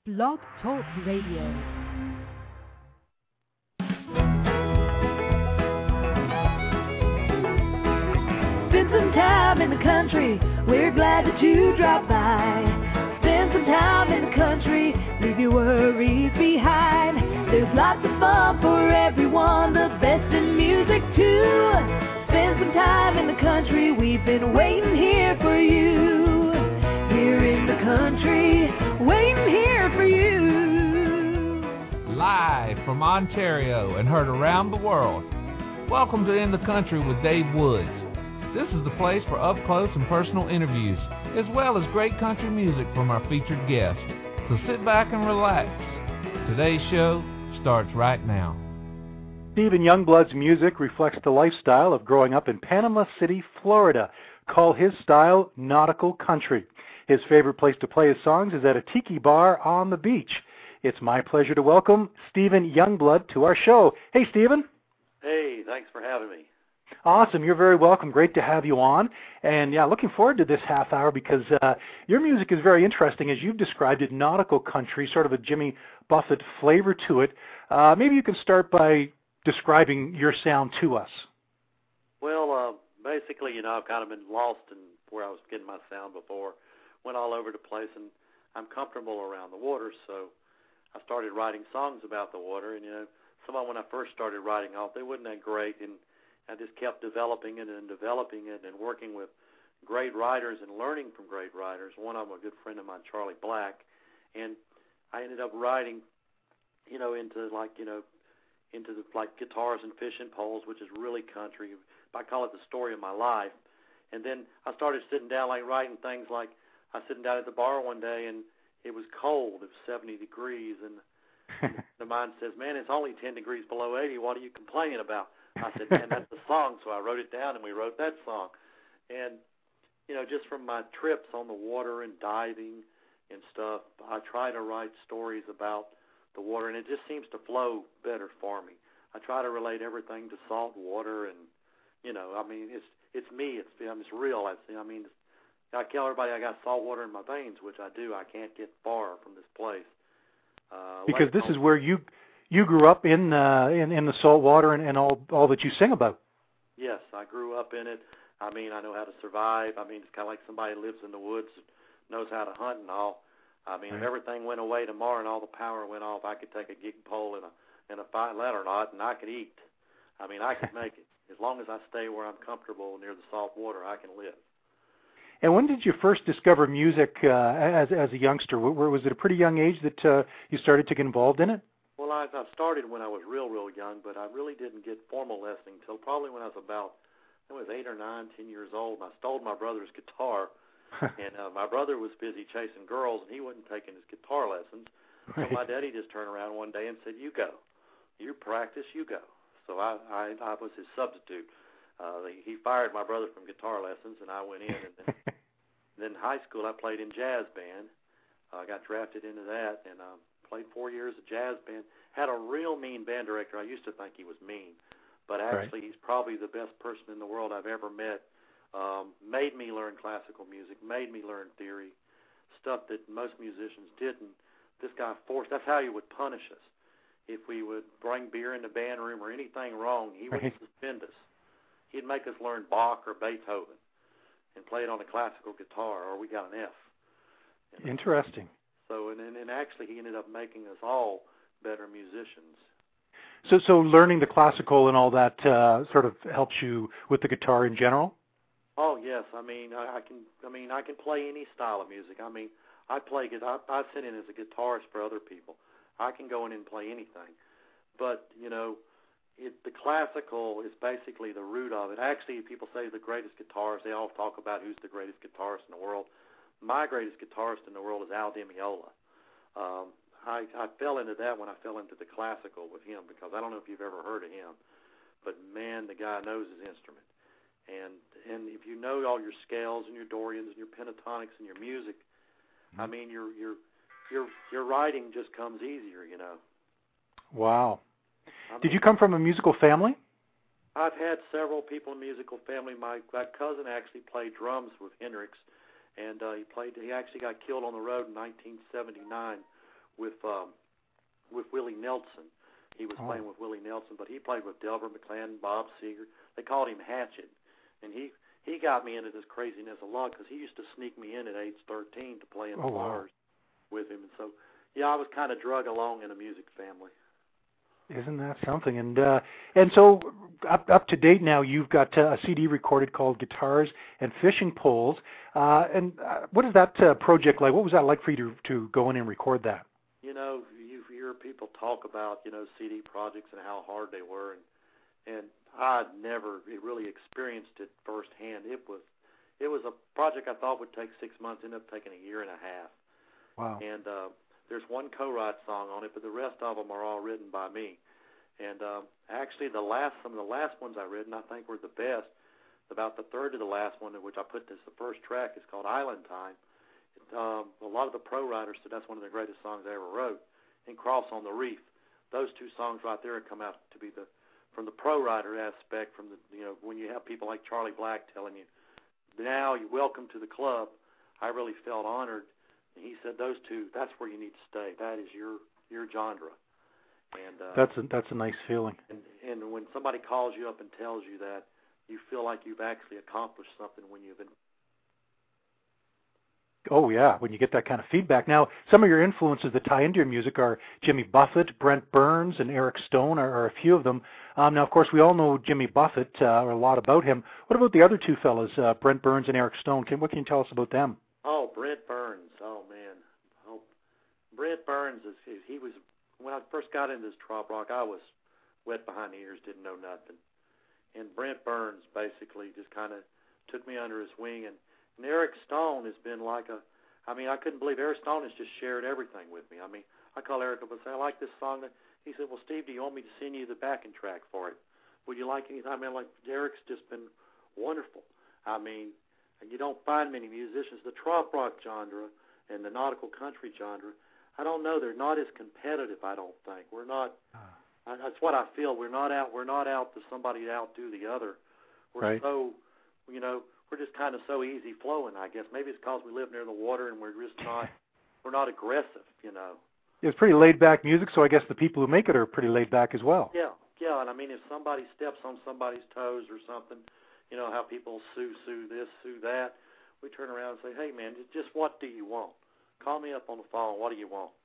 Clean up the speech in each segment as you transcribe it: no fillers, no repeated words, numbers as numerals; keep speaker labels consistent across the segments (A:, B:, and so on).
A: Blog Talk Radio.
B: Spend some time in the country, we're glad that you dropped by. Spend some time in the country, leave your worries behind. There's lots of fun for everyone, the best in music too. Spend some time in the country, we've been waiting here for you. Here in the country, waiting here for you.
C: Live from Ontario and heard around the world. Welcome to In the Country with Dave Woods. This is the place for up-close and personal interviews, as well as great country music from our featured guests. So sit back and relax. Today's show starts right now.
D: Stephen Youngblood's music reflects the lifestyle of growing up in Panama City, Florida. Call his style nautical country. His favorite place to play his songs is at a tiki bar on the beach. It's my pleasure to welcome Stephen Youngblood to our show. Hey, Stephen.
E: Hey, thanks for having me.
D: Awesome. You're very welcome. Great to have you on. And yeah, looking forward to this half hour because your music is very interesting. As you've described it, nautical country, sort of a Jimmy Buffett flavor to it. Maybe you can start by describing your sound to us.
E: Well, basically, I've kind of been lost in where I was getting my sound before. Went all over the place, and I'm comfortable around the water, so I started writing songs about the water. And, some of them, when I first started writing off, they wasn't that great, and I just kept developing it and working with great writers and learning from great writers. One of them, a good friend of mine, Charlie Black, and I ended up writing, into Guitars and Fishing Poles, which is really country. I call it the story of my life. And then I started sitting down, writing things like, I was sitting down at the bar one day, and it was cold. It was 70 degrees, and the mind says, man, it's only 10 degrees below 80. What are you complaining about? I said, man, that's the song. So I wrote it down, and we wrote that song. And, just from my trips on the water and diving and stuff, I try to write stories about the water, and it just seems to flow better for me. I try to relate everything to salt water, and, it's me. It's real. I tell everybody I got salt water in my veins, which I do. I can't get far from this place.
D: Because this is where you grew up in the salt water and all that you sing about.
E: Yes, I grew up in it. I know how to survive. It's kind of like somebody who lives in the woods, knows how to hunt and all. If everything went away tomorrow and all the power went off, I could take a gig pole and a fine letter knot, and I could eat. I could make it. As long as I stay where I'm comfortable near the salt water, I can live.
D: And when did you first discover music as a youngster? Was it a pretty young age that you started to get involved in it?
E: Well, I started when I was real young, but I really didn't get formal lessons until probably when I was about, 8 or 9, 10 years old. And I stole my brother's guitar, and my brother was busy chasing girls, and he wasn't taking his guitar lessons. Right. So my daddy just turned around one day and said, you go. You practice, you go. So I was his substitute. He fired my brother from guitar lessons, and I went in. And then high school, I played in jazz band. I got drafted into that, and played 4 years of jazz band. Had a real mean band director. I used to think he was mean, but actually he's probably the best person in the world I've ever met. Made me learn classical music, made me learn theory, stuff that most musicians didn't. This guy forced, that's how he would punish us. If we would bring beer in the band room or anything wrong, he wouldn't suspend us. He'd make us learn Bach or Beethoven and play it on a classical guitar, or we got an F.
D: Interesting.
E: So, and actually he ended up making us all better musicians.
D: So learning the classical and all that sort of helps you with the guitar in general?
E: Oh, yes. I can play any style of music. I play, I sit in as a guitarist for other people. I can go in and play anything. But, the classical is basically the root of it. Actually, people say the greatest guitarist, they all talk about who's the greatest guitarist in the world. My greatest guitarist in the world is Al Di Meola. I fell into that when I fell into the classical with him, because I don't know if you've ever heard of him, but man, the guy knows his instrument. And if you know all your scales and your Dorians and your pentatonics and your music, your writing just comes easier,
D: Wow. Did you come from a musical family?
E: I've had several people in musical family. My cousin actually played drums with Hendrix, and he actually got killed on the road in 1979 with Willie Nelson. He was playing with Willie Nelson, but he played with Delbert McClellan, Bob Seger. They called him Hatchet, and he got me into this craziness a lot because he used to sneak me in at age 13 to play in the bars with him, and so I was kind of drug along in a music family.
D: Isn't that something? And so up to date now, you've got a CD recorded called Guitars and Fishing Poles. What is that project like? What was that like for you to go in and record that?
E: You know, you hear people talk about, CD projects and how hard they were, and I'd never really experienced it firsthand. It was a project I thought would take 6 months, ended up taking a year and a half.
D: Wow.
E: And there's one co-write song on it, but the rest of them are all written by me. And actually, some of the last ones I written, I think, were the best. About the third to the last one, which I put as the first track, is called Island Time. A lot of the pro writers said that's one of the greatest songs I ever wrote. And Cross on the Reef. Those two songs right there come out to be from the pro writer aspect, from the when you have people like Charlie Black telling you, now you're welcome to the club. I really felt honored. And he said those two, that's where you need to stay. That is your genre. And
D: that's a nice feeling.
E: And when somebody calls you up and tells you that, you feel like you've actually accomplished something when you've been.
D: Oh, yeah, when you get that kind of feedback. Now, some of your influences that tie into your music are Jimmy Buffett, Brent Burns, and Eric Stone are a few of them. Now, of course, we all know Jimmy Buffett, or a lot about him. What about the other two fellas, Brent Burns and Eric Stone? What can you tell us about them?
E: Oh, Brent Burns. Oh, man. Oh, Brent Burns, he was, when I first got into this trop rock, I was wet behind the ears, didn't know nothing. And Brent Burns basically just kind of took me under his wing. And Eric Stone has been like I couldn't believe Eric Stone has just shared everything with me. I call Eric up and say, I like this song. He said, well, Steve, do you want me to send you the backing track for it? Would you like anything? Eric's just been wonderful. You don't find many musicians. The trop rock genre and the nautical country genre, I don't know, they're not as competitive, I don't think. We're not, that's what I feel. We're not out to somebody to outdo the other. We're so, we're just kind of so easy flowing, I guess. Maybe it's because we live near the water and we're just not, we're not aggressive,
D: It's pretty laid back music, so I guess the people who make it are pretty laid back as well.
E: Yeah, and if somebody steps on somebody's toes or something, how people sue this, sue that, we turn around and say, hey, man, just what do you want? Call me up on the phone. What do you want?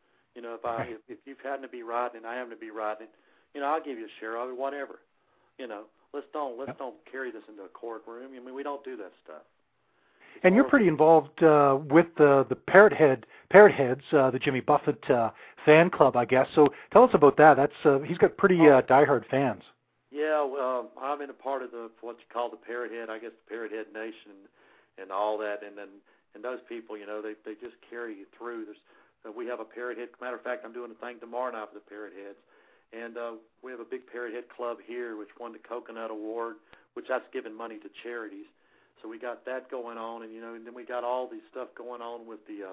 E: If you've happened to be riding and I happen to be riding, I'll give you a share of it, whatever. Let's don't carry this into a courtroom. We don't do that stuff.
D: And you're pretty involved with the Parrot Heads, the Jimmy Buffett fan club, I guess. So tell us about that. That's he's got pretty diehard fans.
E: Yeah, well, I'm in a part of what you call the Parrot Head, I guess the Parrot Head Nation and all that, and those people, they just carry you through. We have a Parrot Head. Matter of fact, I'm doing a thing tomorrow night for the Parrot Heads, and we have a big Parrot Head club here, which won the Coconut Award, which that's giving money to charities. So we got that going on, and and then we got all these stuff going on with the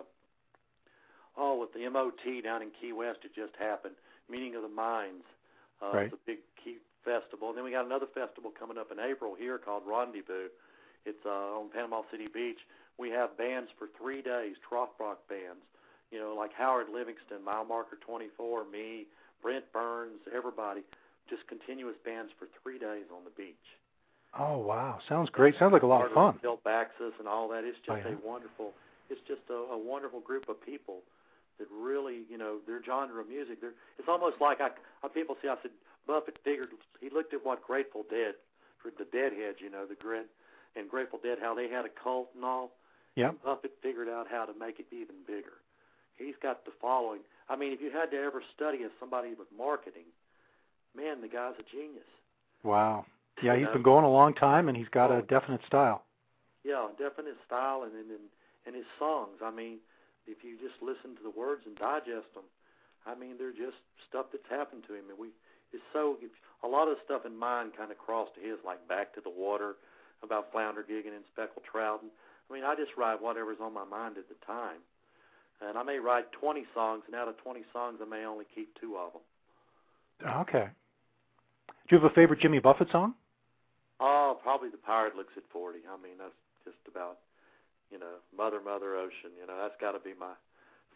E: MOT down in Key West. It just happened, Meeting of the Minds. It's a big Key festival. And then we got another festival coming up in April here called Rendezvous. It's on Panama City Beach. We have bands for 3 days, trop rock bands, like Howard Livingston, Mile Marker 24, me, Brent Burns, everybody, just continuous bands for 3 days on the beach.
D: Oh, wow. Sounds great. Sounds like a lot of fun.
E: Bill Baxis and all that. It's just a wonderful group of people that really, their genre of music. It's almost like people say, I said, Buffett figured, he looked at what Grateful Dead, for the Deadheads, and Grateful Dead, how they had a cult and all.
D: Yeah.
E: Buffett figured out how to make it even bigger. He's got the following. If you had to ever study as somebody with marketing, man, the guy's a genius.
D: Wow. Yeah, he's been going a long time, and he's got a definite style.
E: Yeah, definite style, and his songs. If you just listen to the words and digest them, they're just stuff that's happened to him. And a lot of the stuff in mine kind of crossed to his, like Back to the Water, about flounder gigging and speckled trout. I just write whatever's on my mind at the time. And I may write 20 songs, and out of 20 songs, I may only keep 2 of them.
D: Okay. Do you have a favorite Jimmy Buffett song?
E: Oh, probably The Pirate Looks at 40. That's just about, Mother, Mother Ocean. That's got to be my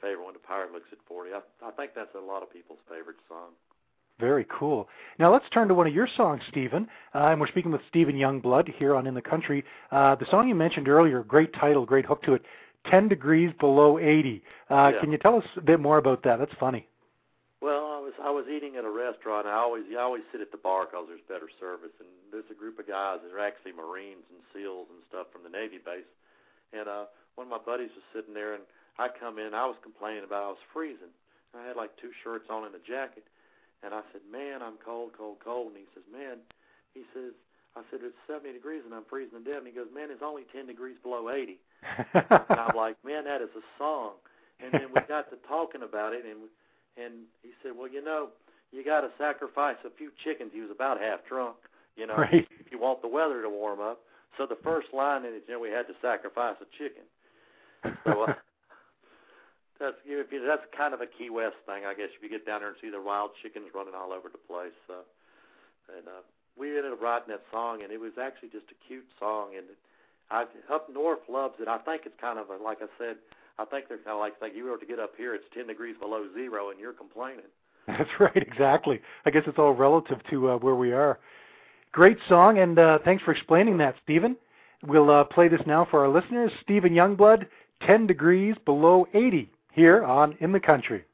E: favorite when the pirate looks at 40. I think that's a lot of people's favorite song.
D: Very cool. Now let's turn to one of your songs, Stephen. And we're speaking with Stephen Youngblood here on In the Country. The song you mentioned earlier, great title, great hook to it, 10 Degrees Below 80. Can you tell us a bit more about that? That's funny.
E: Well, I was eating at a restaurant. I always sit at the bar because there's better service. And there's a group of guys that are actually Marines and SEALs and stuff from the Navy base. And one of my buddies was sitting there, and I come in. I was complaining about I was freezing. I had like 2 shirts on and a jacket. And I said, man, I'm cold, cold, cold. And he says, man, I said, it's 70 degrees and I'm freezing to death. And he goes, man, it's only 10 degrees below 80. And I'm like, man, that is a song. And then we got to talking about it, and he said, well, you know, you got to sacrifice a few chickens. He was about half drunk, you know,
D: right.
E: If you want the weather to warm up. So the first line is, you know, we had to sacrifice a chicken. So that's kind of a Key West thing, I guess. If you get down there and see the wild chickens running all over the place. We ended up writing that song, and it was actually just a cute song. And up north loves it. I think it's kind of like I said, I think they're kind of like you were to get up here, it's 10 degrees below zero, and you're complaining. That's
D: right, exactly. I guess it's all relative to where we are. Great song, and thanks for explaining that, Stephen. We'll play this now for our listeners. Stephen Youngblood, 10 Degrees Below 80, here on In the Country.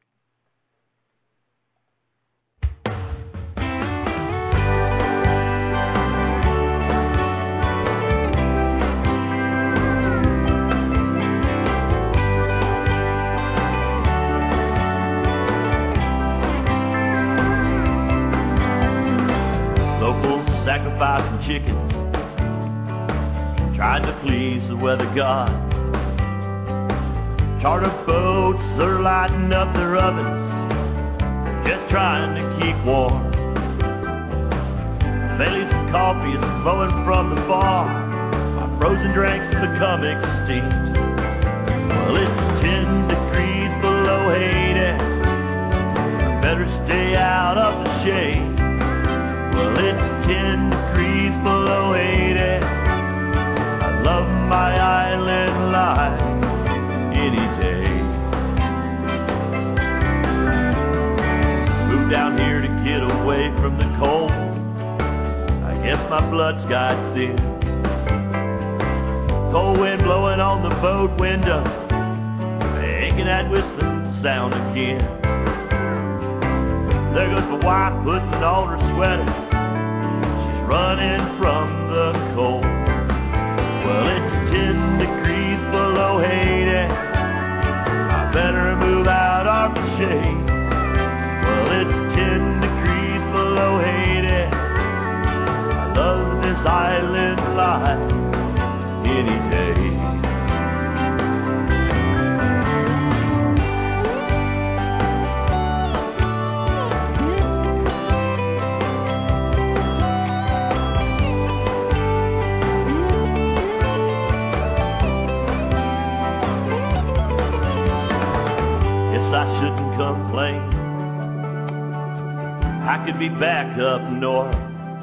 F: Sacrificing chickens, trying to please the weather god. Charter boats are lighting up their ovens, just trying to keep warm. Baileys and coffee is flowing from the bar, my frozen drinks become extinct. Well, it's 10 degrees below 80, I better stay out of the shade. Well, it's 10 degrees below 80. I love my island life any day. Moved down here to get away from the cold. I guess my blood's got thin. Cold wind blowing on the boat window, making that whistling sound again. There goes my wife putting on her sweater, she's running from the cold. Well, it's 10 degrees below 80, I better move out of the shade. Well, it's 10 degrees below 80, I love this island life any day. I shouldn't complain, I could be back up north,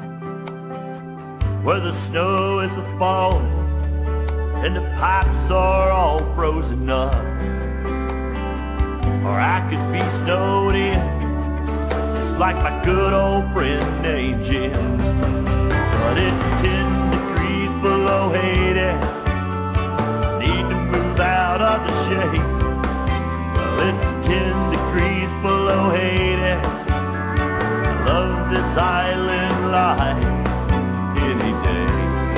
F: where the snow is a-falling and the pipes are all frozen up. Or I could be snowed in, just like my good old friend named Jim. But it's 10 degrees below 80, need to move out of the shade. It's 10 degrees below 80, I love this island life any day.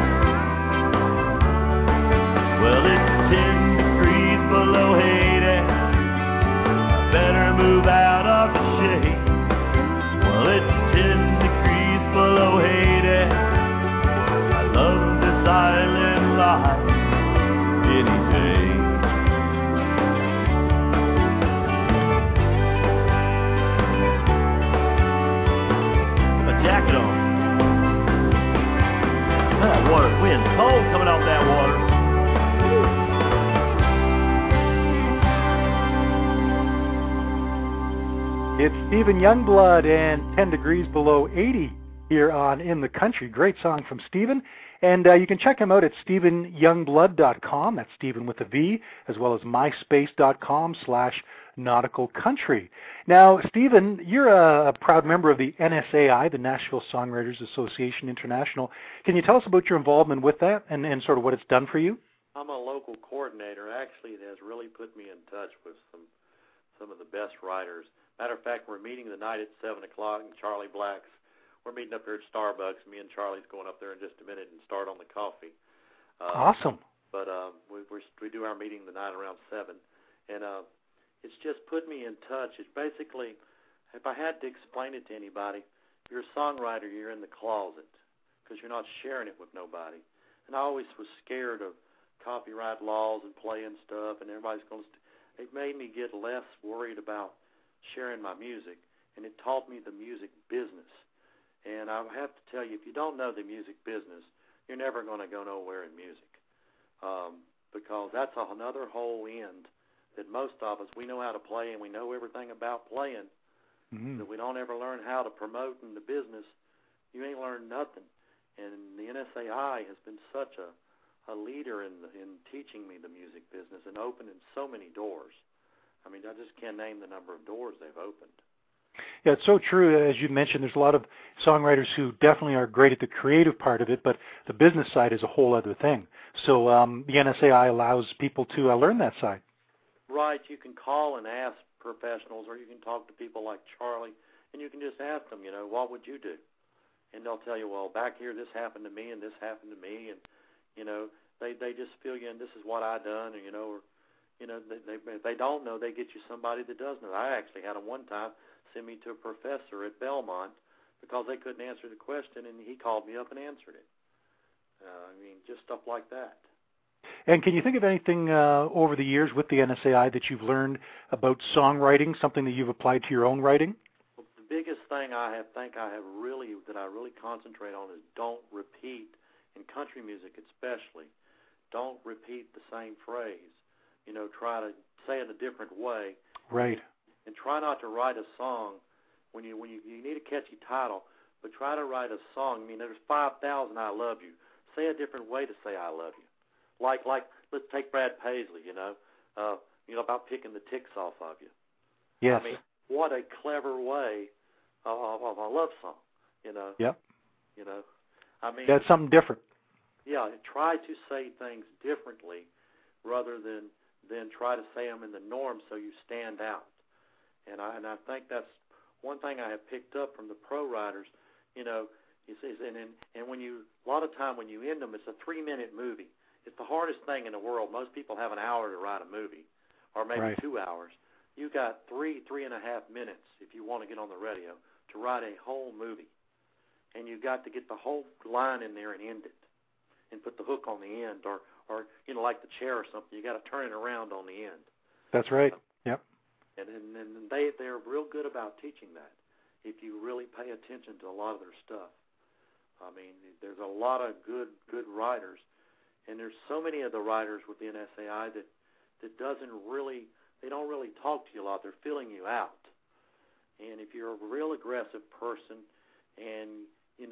F: Well, it's 10 degrees below 80, I better move out of the shade. Well, it's 10 degrees below 80, I love this island life any day. Jacket on. That water, wind's cold coming off that water.
D: It's Stephen Youngblood and 10 Degrees Below 80 here on In the Country. Great song from Stephen. And you can check him out at StephenYoungblood.com. That's Stephen with a V, as well as myspace.com/nauticalcountry. Now, Stephen, you're a proud member of the NSAI, the Nashville Songwriters Association International. Can you tell us about your involvement with that and sort of what it's done for you?
E: I'm a local coordinator. Actually, it has really put me in touch with some of the best writers. Matter of fact, we're meeting tonight at 7 o'clock in Charlie Black's. We're meeting up here at Starbucks. Me and Charlie's going up there in just a minute and start on the coffee.
D: Awesome.
E: But we do our meeting tonight around 7. And it's just put me in touch. It's basically, if I had to explain it to anybody, you're a songwriter, you're in the closet because you're not sharing it with nobody. And I always was scared of copyright laws and playing stuff, and everybody's going to it made me get less worried about sharing my music, and it taught me the music business. And I have to tell you, if you don't know the music business, you're never going to go nowhere in music, because that's another whole end that most of us, we know how to play and we know everything about playing, but we don't ever learn how to promote in the business. You ain't learned nothing. And the NSAI has been such a leader in teaching me the music business and opening so many doors. I mean, I just can't name the number of doors they've opened.
D: Yeah, it's so true. As you mentioned, there's a lot of songwriters who definitely are great at the creative part of it, but the business side is a whole other thing. So the NSAI allows people to learn that side.
E: Right. You can call and ask professionals, or you can talk to people like Charlie, and you can just ask them, what would you do? And they'll tell you, well, back here this happened to me and this happened to me, and they just fill you in. This is what I done, and if they don't know, they get you somebody that does know. I actually had them one time send me to a professor at Belmont because they couldn't answer the question, and he called me up and answered it. Just stuff like that.
D: And can you think of anything over the years with the NSAI that you've learned about songwriting, something that you've applied to your own writing?
E: Well, the biggest thing I really concentrate on is don't repeat, in country music especially, don't repeat the same phrase. Try to say it a different way.
D: Right.
E: And try not to write a song when you need a catchy title, but try to write a song. There's 5,000 I love you. Say a different way to say I love you. Like let's take Brad Paisley, about picking the ticks off of you.
D: Yes.
E: What a clever way of a love song,
D: Yep.
E: That's
D: something different.
E: Yeah, try to say things differently rather than try to say them in the norm so you stand out. And I think that's one thing I have picked up from the pro writers, and when a lot of time when you end them, it's a 3-minute movie. It's the hardest thing in the world. Most people have an hour to write a movie, or maybe 2 hours. You got 3.5 minutes if you want to get on the radio to write a whole movie, and you got to get the whole line in there and end it, and put the hook on the end, or like the chair or something. You got to turn it around on the end.
D: That's right. Yep.
E: And they're real good about teaching that if you really pay attention to a lot of their stuff. There's a lot of good writers. And there's so many of the writers with the NSAI that don't really talk to you a lot. They're filling you out. And if you're a real aggressive person, and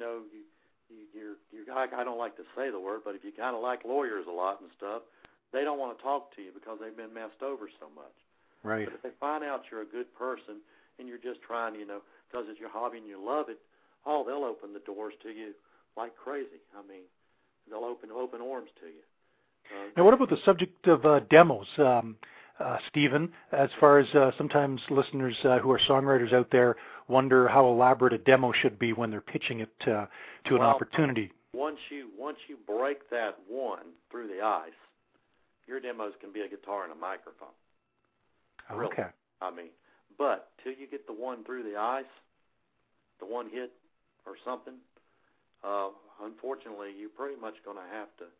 E: you're I don't like to say the word, but if you kind of like lawyers a lot and stuff, they don't want to talk to you because they've been messed over so much.
D: Right.
E: But if they find out you're a good person and you're just trying, because it's your hobby and you love it, they'll open the doors to you like crazy. They'll open arms to you.
D: Now, what about the subject of demos, Stephen? As far as sometimes listeners who are songwriters out there wonder how elaborate a demo should be when they're pitching it to an opportunity.
E: Once you break that one through the ice, your demos can be a guitar and a microphone. Really.
D: Okay.
E: But till you get the one through the ice, the one hit or something, unfortunately, you're pretty much going to have to,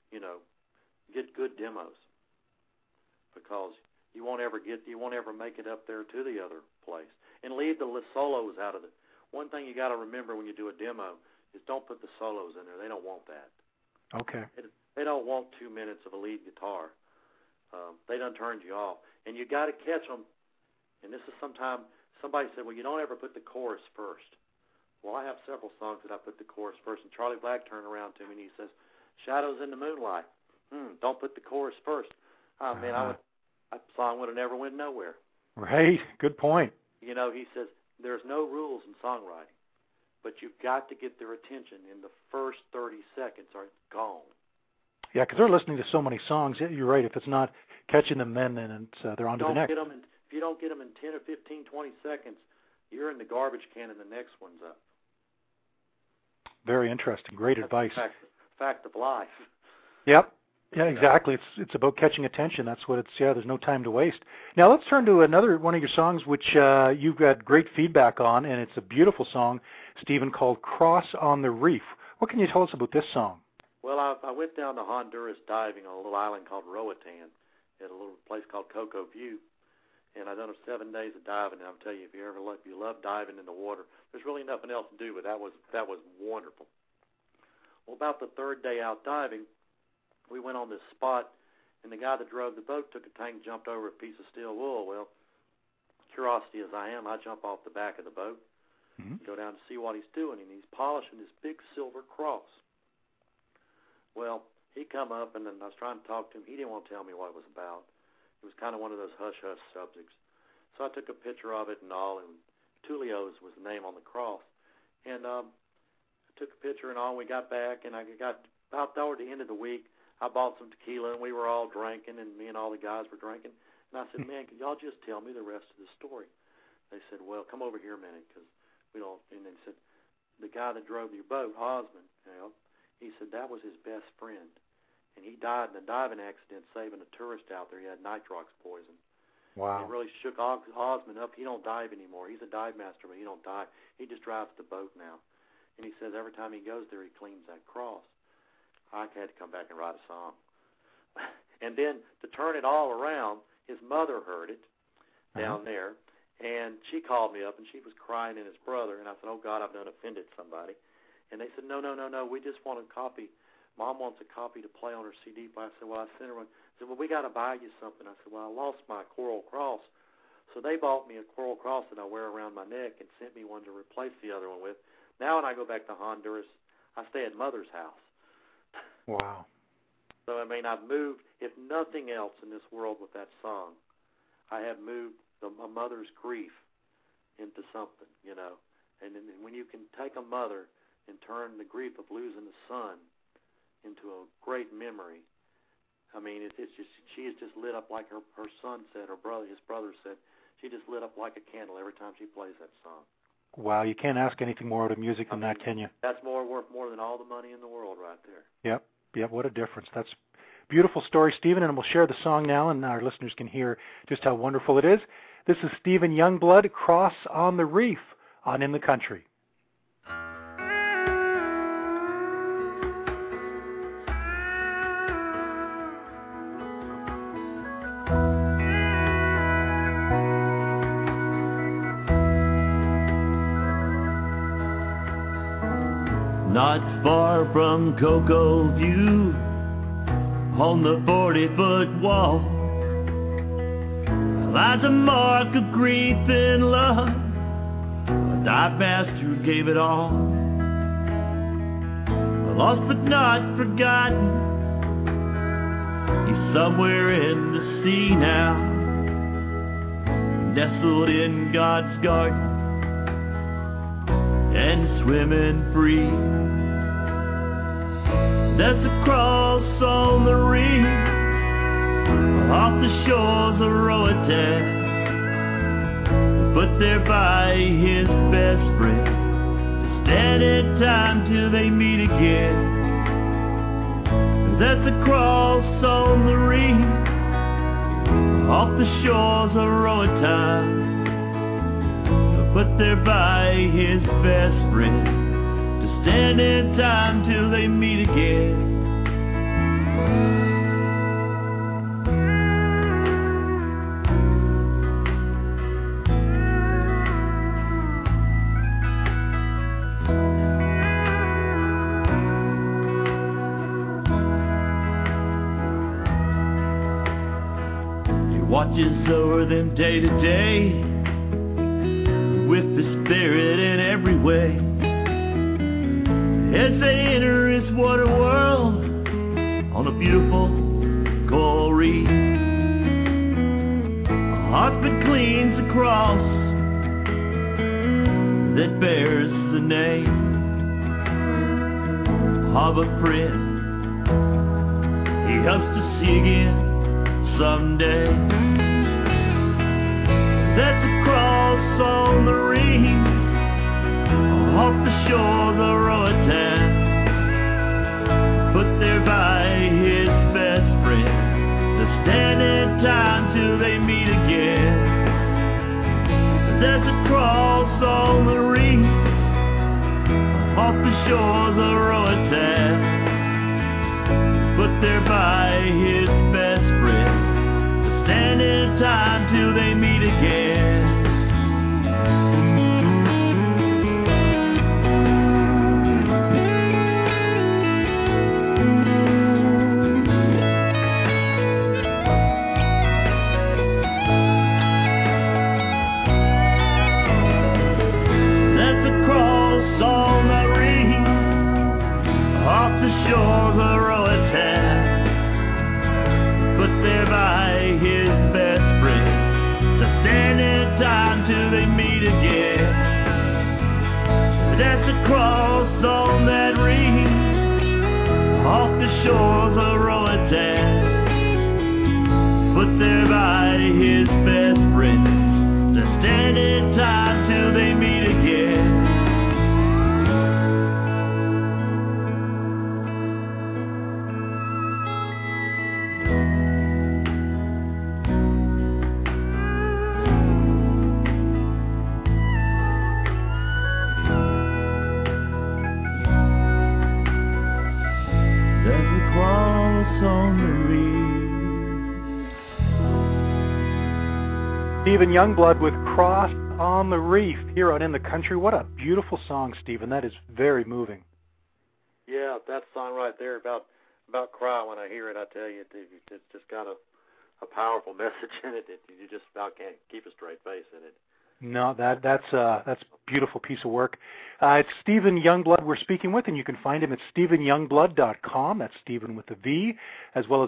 E: get good demos, because you won't ever make it up there to the other place, and leave the solos out of it. One thing you got to remember when you do a demo is don't put the solos in there. They don't want that.
D: Okay.
E: They don't want 2 minutes of a lead guitar. They done turned you off, and you got to catch them. And this is sometimes somebody said, well, you don't ever put the chorus first. Well, I have several songs that I put the chorus first, and Charlie Black turned around to me and he says, "Shadows in the Moonlight. Don't put the chorus first." Man, that song would have never went nowhere.
D: Right. Good point.
E: You know, he says, there's no rules in songwriting, but you've got to get their attention in the first 30 seconds or it's gone.
D: Yeah, because they're listening to so many songs. You're right. If it's not catching them then they're on to the next.
E: If you don't get them in 10 or 15, 20 seconds, you're in the garbage can and the next one's up.
D: Very interesting. Great advice.
E: Fact of life.
D: Yep. Yeah, exactly. It's about catching attention. That's what it's. Yeah, there's no time to waste. Now let's turn to another one of your songs, which you've got great feedback on, and it's a beautiful song, Stephen, called "Cross on the Reef." What can you tell us about this song?
E: Well, I went down to Honduras diving on a little island called Roatan at a little place called Cocoa View, and I done 7 days of diving. And I'll tell you, if you love diving in the water, there's really nothing else to do. But that was wonderful. Well, about the third day out diving, we went on this spot, and the guy that drove the boat took a tank, jumped over a piece of steel wool. Well, curiosity as I am, I jump off the back of the boat, go down to see what he's doing, and he's polishing this big silver cross. Well, he come up, and then I was trying to talk to him. He didn't want to tell me what it was about. It was kind of one of those hush-hush subjects. So I took a picture of it and all, and Tulio's was the name on the cross. And I took a picture and all, and we got back, and I got about toward the end of the week, I bought some tequila, and we were all drinking, and me and all the guys were drinking. And I said, man, can y'all just tell me the rest of the story? They said, well, come over here a minute, because we don't. And they said, the guy that drove your boat, Osmond, he said that was his best friend. And he died in a diving accident saving a tourist out there. He had nitrox poison.
D: Wow.
E: And it really shook Osmond up. He don't dive anymore. He's a dive master, but he don't dive. He just drives the boat now. And he says every time he goes there, he cleans that cross. I had to come back and write a song. And then to turn it all around, his mother heard it down there, and she called me up, and she was crying in his brother. And I said, oh, God, I've done offended somebody. And they said, no, we just want a copy. Mom wants a copy to play on her CD. But I said, well, I sent her one. They said, well, we got to buy you something. I said, well, I lost my coral cross. So they bought me a coral cross that I wear around my neck and sent me one to replace the other one with. Now when I go back to Honduras, I stay at Mother's house.
D: Wow.
E: So, I mean, I've moved, if nothing else in this world with that song, I have moved a mother's grief into something, And when you can take a mother and turn the grief of losing a son into a great memory, I mean, it's just, she is just lit up like her son said, his brother said, she just lit up like a candle every time she plays that song.
D: Wow, you can't ask anything more out of music than that, can you?
E: That's worth more than all the money in the world right there.
D: Yep, what a difference. That's a beautiful story, Stephen, and we'll share the song now, and our listeners can hear just how wonderful it is. This is Stephen Youngblood, Cross on the Reef on In the Country.
F: Not far from Cocoa View, on the 40-foot wall, lies a mark of grief and love, a dive master gave it all. Lost but not forgotten, he's somewhere in the sea now, nestled in God's garden and swimming free. That's a cross on the reef, off the shores of Roatan, put there by his best friend, to stand in time till they meet again. That's a cross on the reef, off the shores of Roatan, put there by his best friend, stand in time till they meet again. He watches over them day to day, with the spirit in every way. as they enter his water world on a beautiful coral reef. A husband cleans the cross that bears the name of a friend he hopes to see again someday. That's a cross on the reef off the shores of Roatan, put there by his best friend to stand in time till they meet again. There's a cross on the reef off the shores of Roatan, put there by his best friend to stand in time till they meet again. Shores of Roatan, put there by his best friend to stand in time till they meet again. That's a cross on that reef off the shores of Roatan, put there by his best friend to stand in time till they meet again.
D: Stephen Youngblood with Cross on the Reef here on In the Country. What a beautiful song, Stephen. That is very moving.
E: Yeah, that song right there about cry when I hear it. I tell you, it's just got a powerful message in it that you just about can't keep a straight face in it.
D: No, that's a beautiful piece of work. It's Stephen Youngblood we're speaking with, and you can find him at StephenYoungblood.com. That's Stephen with a V, as well as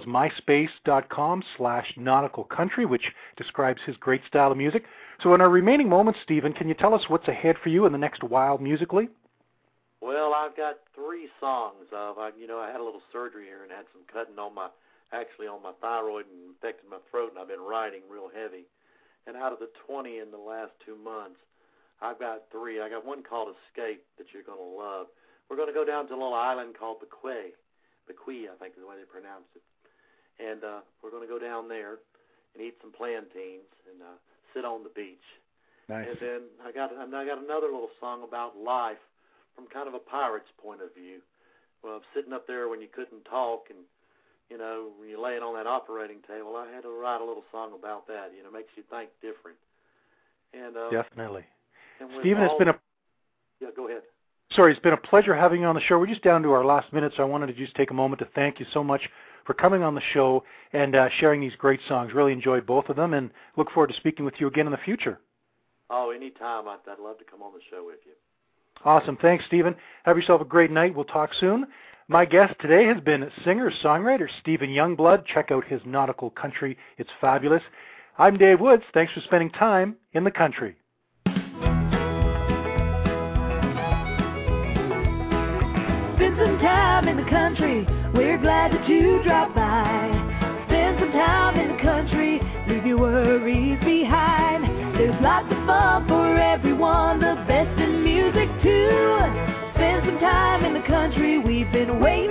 D: MySpace.com/nauticalcountry, which describes his great style of music. So in our remaining moments, Stephen, can you tell us what's ahead for you in the next while musically?
E: Well, I've got 3 songs. I had a little surgery here and had some cutting on my thyroid and infected my throat, and I've been writing real heavy. And out of the 20 in the last 2 months, I've got 3. I got one called Escape that you're going to love. We're going to go down to a little island called Bequia, I think is the way they pronounce it. And we're going to go down there and eat some plantains and sit on the beach.
D: Nice.
E: And then I got another little song about life from kind of a pirate's point of view. Well, sitting up there when you couldn't talk and when you're laying on that operating table, I had to write a little song about that. Makes you think different. And
D: definitely.
E: And
D: Stephen, it's been a...
E: Yeah, go ahead.
D: Sorry, it's been a pleasure having you on the show. We're just down to our last minute, so I wanted to just take a moment to thank you so much for coming on the show and sharing these great songs. Really enjoyed both of them and look forward to speaking with you again in the future.
E: Oh, anytime. I'd love to come on the show with you.
D: Awesome. Thanks, Stephen. Have yourself a great night. We'll talk soon. My guest today has been singer-songwriter Stephen Youngblood. Check out his Nautical Country. It's fabulous. I'm Dave Woods. Thanks for spending time in the country.
B: Spend some time in the country. We're glad that you dropped by. Spend some time in the country. Leave your worries behind. There's lots of fun for everyone. The best in music, too. Spend some time in the country. We've been waiting